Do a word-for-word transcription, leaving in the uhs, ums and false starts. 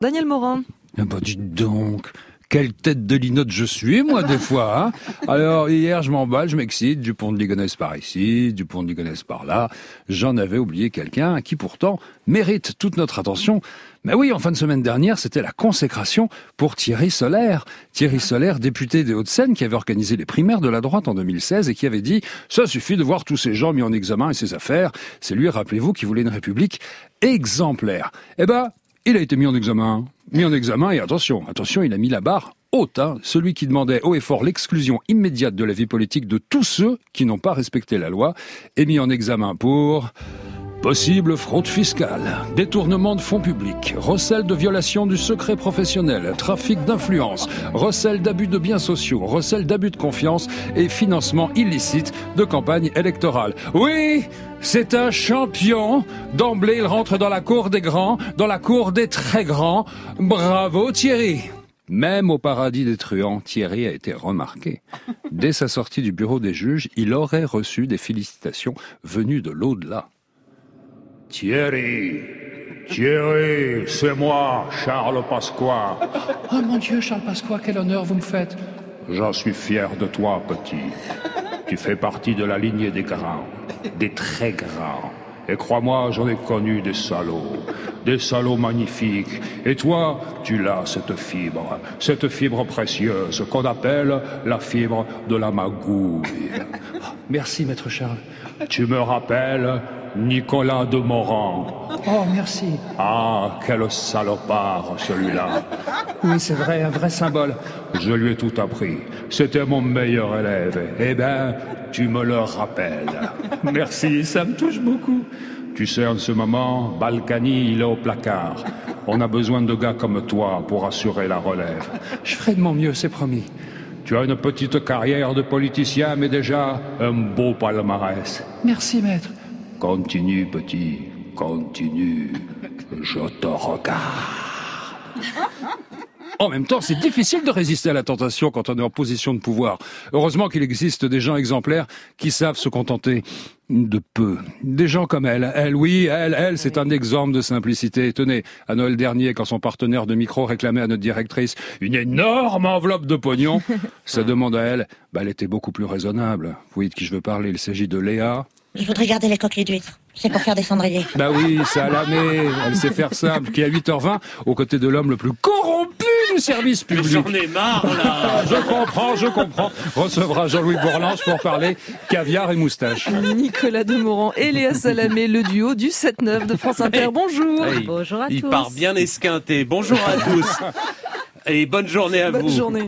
Daniel Morin. Ah bah dites donc, quelle tête de linotte je suis, moi, des fois. Hein. Alors, hier, je m'emballe, je m'excite, du pont de Ligonnès par ici, du pont de Ligonnès par là. J'en avais oublié quelqu'un qui, pourtant, mérite toute notre attention. Mais oui, en fin de semaine dernière, c'était la consécration pour Thierry Solère. Thierry Solère, député des Hauts-de-Seine, qui avait organisé les primaires de la droite en deux mille seize et qui avait dit « Ça suffit de voir tous ces gens mis en examen et ces affaires. » C'est lui, rappelez-vous, qui voulait une république exemplaire. Eh ben, il a été mis en examen. Mis en examen et attention, attention, il a mis la barre haute. Hein. Celui qui demandait haut et fort l'exclusion immédiate de la vie politique de tous ceux qui n'ont pas respecté la loi est mis en examen pour... possible fraude fiscale, détournement de fonds publics, recel de violation du secret professionnel, trafic d'influence, recel d'abus de biens sociaux, recel d'abus de confiance et financement illicite de campagne électorale. Oui, c'est un champion. D'emblée, il rentre dans la cour des grands, dans la cour des très grands. Bravo Thierry. Même au paradis des truands, Thierry a été remarqué. Dès sa sortie du bureau des juges, il aurait reçu des félicitations venues de l'au-delà. Thierry, Thierry, c'est moi, Charles Pasqua. Oh mon Dieu, Charles Pasqua, quel honneur vous me faites. J'en suis fier de toi, petit. Tu fais partie de la lignée des grands, des très grands. Et crois-moi, j'en ai connu des salauds, des salauds magnifiques. Et toi, tu l'as, cette fibre, cette fibre précieuse qu'on appelle la fibre de la magouille. Merci, maître Charles. Tu me rappelles Nicolas de Morand. Oh, merci. Ah, quel salopard, celui-là. Oui, c'est vrai, un vrai symbole. Je lui ai tout appris. C'était mon meilleur élève. Eh ben, tu me le rappelles. Merci, ça me touche beaucoup. Tu sais, en ce moment, Balkany, il est au placard. On a besoin de gars comme toi pour assurer la relève. Je ferai de mon mieux, c'est promis. Tu as une petite carrière de politicien, mais déjà un beau palmarès. Merci, maître. Continue, petit, continue. Je te regarde. En même temps, c'est difficile de résister à la tentation quand on est en position de pouvoir. Heureusement qu'il existe des gens exemplaires qui savent se contenter de peu. Des gens comme elle. Elle, oui, elle, elle, c'est un exemple de simplicité. Tenez, à Noël dernier, quand son partenaire de micro réclamait à notre directrice une énorme enveloppe de pognon, sa demande à elle, bah, elle était beaucoup plus raisonnable. Vous voyez de qui je veux parler, il s'agit de Léa. Je voudrais garder les coquilles d'huîtres. C'est pour faire des cendriers. Bah oui, c'est à l'année. Elle sait faire simple. Qui à huit heures vingt, aux côtés de l'homme le plus corrompu du service public. J'en ai marre, là. Je comprends, je comprends. Recevra Jean-Louis Bourlange pour parler caviar et moustache. Nicolas Demorand et Léa Salamé, le duo du sept neuf de France Inter. Bonjour. Hey, Bonjour à il tous. Il part bien esquinté. Bonjour à tous. Et bonne journée à bonne vous. Bonne journée.